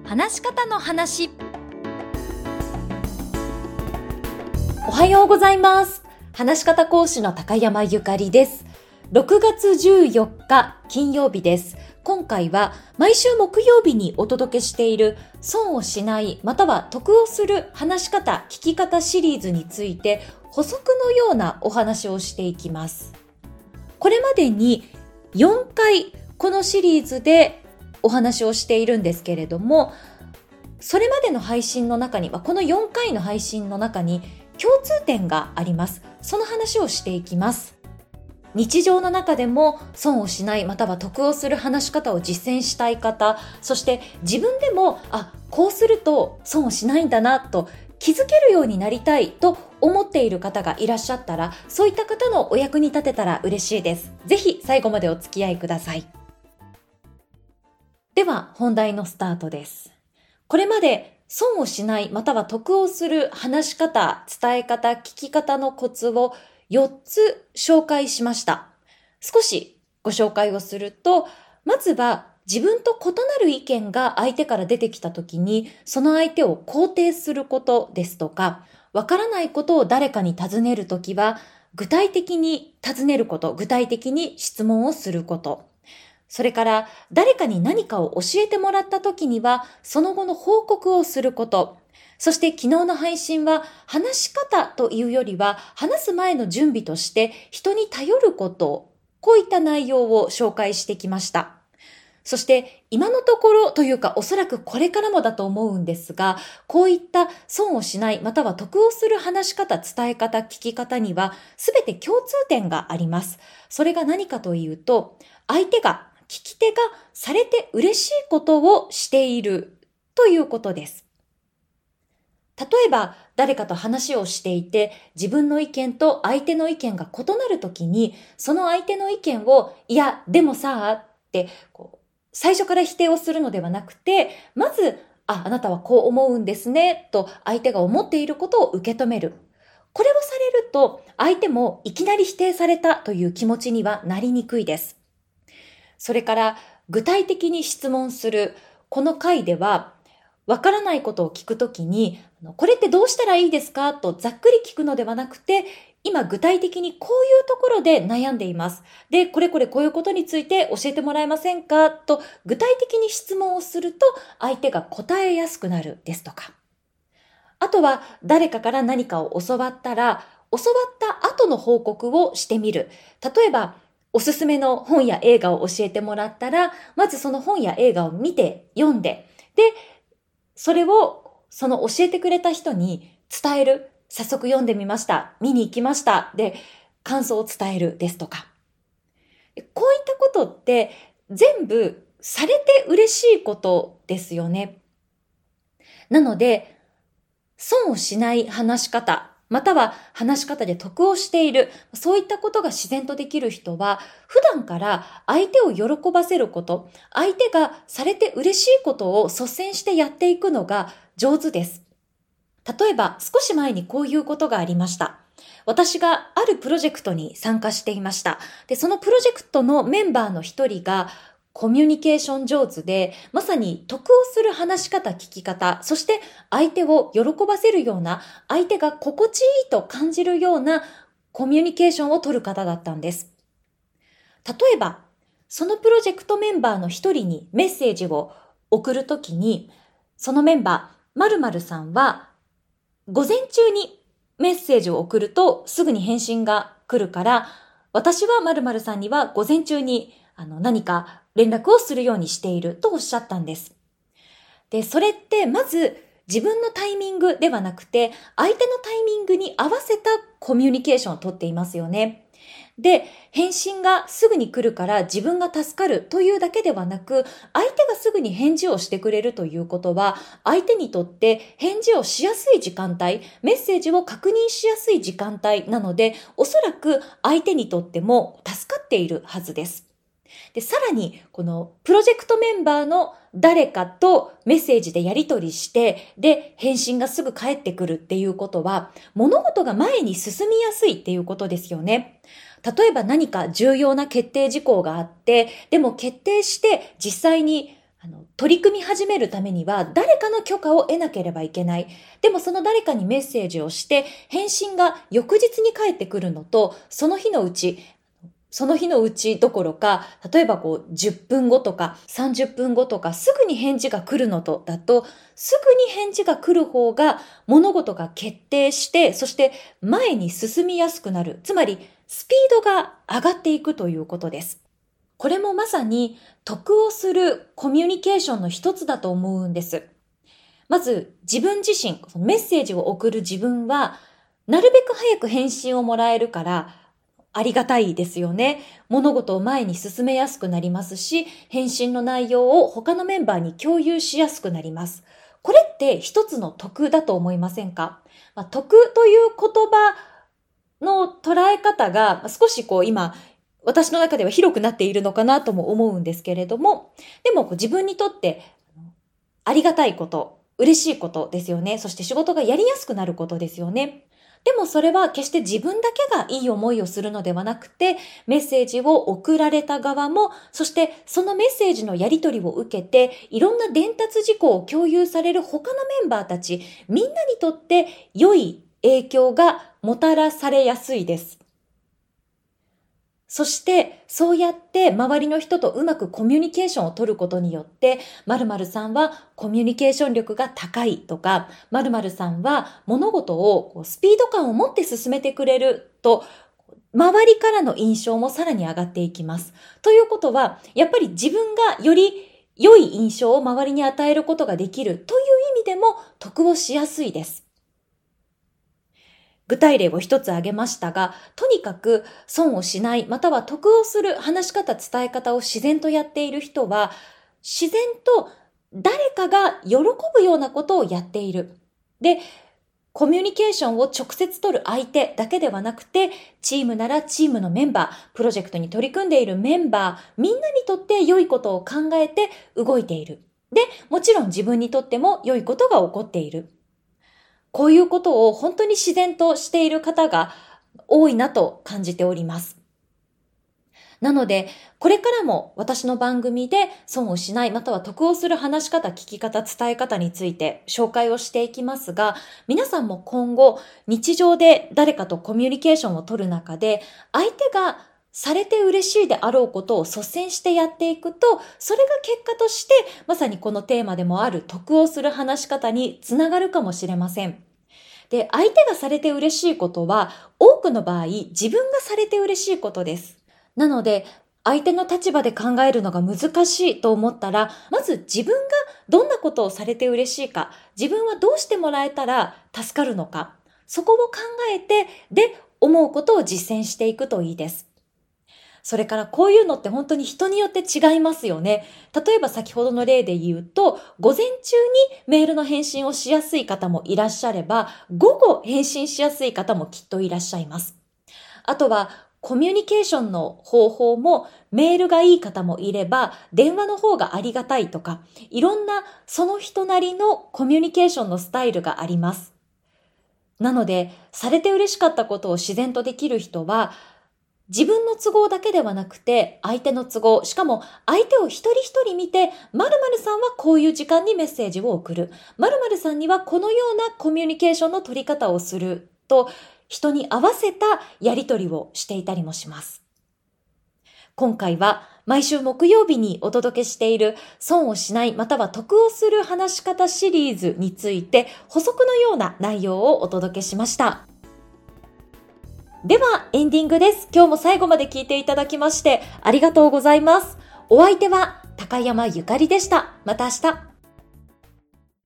話し方の話。 おはようございます。話し方講師の高山ゆかりです。6月14日金曜日です。今回は毎週木曜日にお届けしている損をしないまたは得をする話し方聞き方シリーズについて補足のようなお話をしていきます。これまでに4回このシリーズでお話をしているんですけれども、それまでの配信の中にはこの4回の配信の中に共通点があります。その話をしていきます。日常の中でも損をしないまたは得をする話し方を実践したい方、そして自分でもこうすると損をしないんだなと気づけるようになりたいと思っている方がいらっしゃったら、そういった方のお役に立てたら嬉しいです。ぜひ最後までお付き合いください。では本題のスタートです。これまで損をしないまたは得をする話し方、伝え方、聞き方のコツを4つ紹介しました。少しご紹介をすると、まずは自分と異なる意見が相手から出てきたときに、その相手を肯定することですとか、わからないことを誰かに尋ねるときは、具体的に尋ねること、具体的に質問をすること。それから誰かに何かを教えてもらったときには、その後の報告をすること。そして昨日の配信は話し方というよりは話す前の準備として人に頼ること、こういった内容を紹介してきました。そして今のところというかおそらくこれからもだと思うんですが、こういった損をしないまたは得をする話し方、伝え方、聞き方には全て共通点があります。それが何かというと、相手が聞き手がされて嬉しいことをしているということです。例えば誰かと話をしていて自分の意見と相手の意見が異なるときに、その相手の意見をいやでもさって最初から否定をするのではなくて、まずあなたはこう思うんですねと相手が思っていることを受け止める。これをされると相手もいきなり否定されたという気持ちにはなりにくいです。それから具体的に質問する。この回ではわからないことを聞くときに、これってどうしたらいいですかとざっくり聞くのではなくて、今具体的にこういうところで悩んでいます。で、こういうことについて教えてもらえませんかと具体的に質問をすると相手が答えやすくなるですとか。あとは誰かから何かを教わったら、教わった後の報告をしてみる。例えば、おすすめの本や映画を教えてもらったら、まずその本や映画を見て読んで、で、それをその教えてくれた人に伝える。早速読んでみました。見に行きました。で、感想を伝えるですとか。こういったことって全部されて嬉しいことですよね。なので、損をしない話し方、または話し方で得をしている、そういったことが自然とできる人は、普段から相手を喜ばせること、相手がされて嬉しいことを率先してやっていくのが上手です。例えば、少し前にこういうことがありました。私があるプロジェクトに参加していました。で、そのプロジェクトのメンバーの一人が、コミュニケーション上手で、まさに得をする話し方、聞き方、そして相手を喜ばせるような、相手が心地いいと感じるようなコミュニケーションを取る方だったんです。例えば、そのプロジェクトメンバーの一人にメッセージを送るときに、そのメンバー、〇〇さんは、午前中にメッセージを送るとすぐに返信が来るから、私は〇〇さんには午前中に何か連絡をするようにしているとおっしゃったんです。で、それってまず自分のタイミングではなくて、相手のタイミングに合わせたコミュニケーションをとっていますよね。で、返信がすぐに来るから自分が助かるというだけではなく、相手がすぐに返事をしてくれるということは、相手にとって返事をしやすい時間帯、メッセージを確認しやすい時間帯なので、おそらく相手にとっても助かっているはずです。で、さらに、このプロジェクトメンバーの誰かとメッセージでやり取りして、で、返信がすぐ返ってくるっていうことは、物事が前に進みやすいっていうことですよね。例えば何か重要な決定事項があって、でも決定して実際に取り組み始めるためには誰かの許可を得なければいけない。でもその誰かにメッセージをして返信が翌日に返ってくるのと、その日のうちどころか、例えば10分後とか30分後とかすぐに返事が来るのとだと、すぐに返事が来る方が物事が決定して、そして前に進みやすくなる。つまりスピードが上がっていくということです。これもまさに得をするコミュニケーションの一つだと思うんです。まず自分自身、メッセージを送る自分は、なるべく早く返信をもらえるからありがたいですよね。物事を前に進めやすくなりますし、返信の内容を他のメンバーに共有しやすくなります。これって一つの得だと思いませんか？得という言葉の捉え方が少し今、私の中では広くなっているのかなとも思うんですけれども、でも自分にとってありがたいこと、嬉しいことですよね。そして仕事がやりやすくなることですよね。でもそれは決して自分だけがいい思いをするのではなくて、メッセージを送られた側も、そしてそのメッセージのやり取りを受けて、いろんな伝達事項を共有される他のメンバーたち、みんなにとって良い影響がもたらされやすいです。そして、そうやって周りの人とうまくコミュニケーションを取ることによって、〇〇さんはコミュニケーション力が高いとか、〇〇さんは物事をスピード感を持って進めてくれると、周りからの印象もさらに上がっていきます。ということは、やっぱり自分がより良い印象を周りに与えることができるという意味でも得をしやすいです。具体例を一つ挙げましたが、とにかく損をしない、または得をする話し方、伝え方を自然とやっている人は、自然と誰かが喜ぶようなことをやっている。で、コミュニケーションを直接取る相手だけではなくて、チームならチームのメンバー、プロジェクトに取り組んでいるメンバー、みんなにとって良いことを考えて動いている。で、もちろん自分にとっても良いことが起こっている。こういうことを本当に自然としている方が多いなと感じております。なので、これからも私の番組で損をしない、または得をする話し方、聞き方、伝え方について紹介をしていきますが、皆さんも今後、日常で誰かとコミュニケーションを取る中で、相手がされて嬉しいであろうことを率先してやっていくと、それが結果として、まさにこのテーマでもある得をする話し方につながるかもしれません。で、相手がされて嬉しいことは、多くの場合、自分がされて嬉しいことです。なので、相手の立場で考えるのが難しいと思ったら、まず自分がどんなことをされて嬉しいか、自分はどうしてもらえたら助かるのか、そこを考えて、で、思うことを実践していくといいです。それからこういうのって本当に人によって違いますよね。例えば先ほどの例で言うと、午前中にメールの返信をしやすい方もいらっしゃれば、午後返信しやすい方もきっといらっしゃいます。あとは、コミュニケーションの方法もメールがいい方もいれば、電話の方がありがたいとか、いろんなその人なりのコミュニケーションのスタイルがあります。なので、されて嬉しかったことを自然とできる人は、自分の都合だけではなくて、相手の都合、しかも相手を一人一人見て、〇〇さんはこういう時間にメッセージを送る。〇〇さんにはこのようなコミュニケーションの取り方をすると、人に合わせたやり取りをしていたりもします。今回は毎週木曜日にお届けしている損をしないまたは得をする話し方シリーズについて補足のような内容をお届けしました。ではエンディングです。今日も最後まで聞いていただきましてありがとうございます。お相手は高山ゆかりでした。また明日。